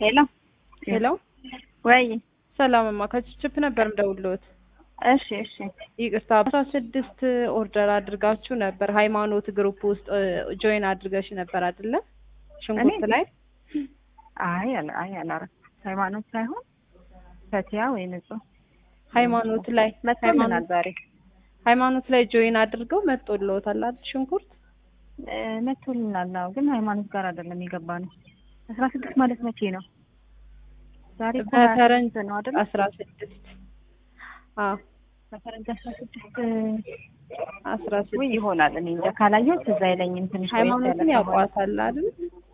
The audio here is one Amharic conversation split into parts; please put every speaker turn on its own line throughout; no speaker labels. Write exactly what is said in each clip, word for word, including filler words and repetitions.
ሄሎ
ሄሎ
ወይ
ሰላምማ ከችፕ ነበር እንደውልዎት።
እሺ እሺ
ይቅርታ አስራ ስድስት ኦርደር አድርጋችሁ ነበር። ሃይማኖት ግሩፕ ውስጥ ጆይን አድርገሽ ነበር አይደለ? ሽንኩርት ላይ
አይ አለ አይ አላረ ሃይማኖት ሳይሆን ፈቲያ ወይ ንጹህ
ሃይማኖት ላይ
መጥተናል ዛሬ።
ሃይማኖት ላይ ጆይን አድርገው መጥቶልዎታል አይደል? ሽንኩርት
መጥቶልናል ነው፣ ግን ሃይማኖት ጋር አይደለም የገባነው። አስራ ስድስት ማለት መቼ ነው? ዛሬ እኮ
በፈረንጅ
ነው አይደል?
አስራ ስድስት አዎ
በፈረንጅ አስራ ስድስት
አስራ ስድስት
ወይ ይሆናል። እኔ እንጃ ካላየሁት እዛ አይለኝም። ትንሽ ወይ
ሃይማኖትን ያውቋታል አይደል?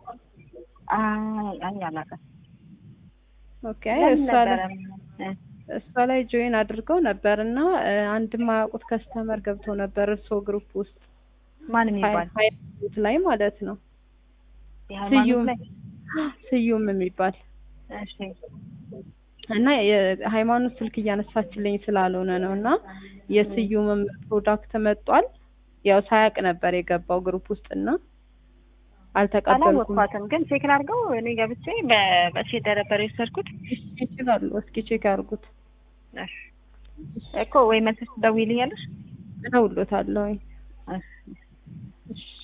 አይ አይ አላውቅም።
ኦኬ እሷ ላይ እሷ ላይ ጆይን አድርገው ነበርና አንድ ማያውቁት ከስተመር ገብቶ ነበር እርሶ ግሩፕ ውስጥ።
ማን የሚባል
ሃይማኖት ላይ ማለት ነው?
የሃይማኖት ላይ
ስዩም የሚባል
እሺ።
እና የሃይማኖት ስልክ እያነሳችልኝ ስላልሆነ ነውና የስዩምም ፕሮዳክት መጥቷል። ያው ሳያቅ ነበር የገባው ግሩፕ ውስጥና አልተቀበልኩም።
አላወቅኳትም፣ ግን ቼክ ላድርገው። እኔ ገብቼ በመቼ እንደነበር የወሰድኩት
ይችላል። እስኪ ቼክ አድርጉት
እኮ። ወይ መልሰሽ ትደውይልኛለሽ?
እደውልዎታለሁ።
እሺ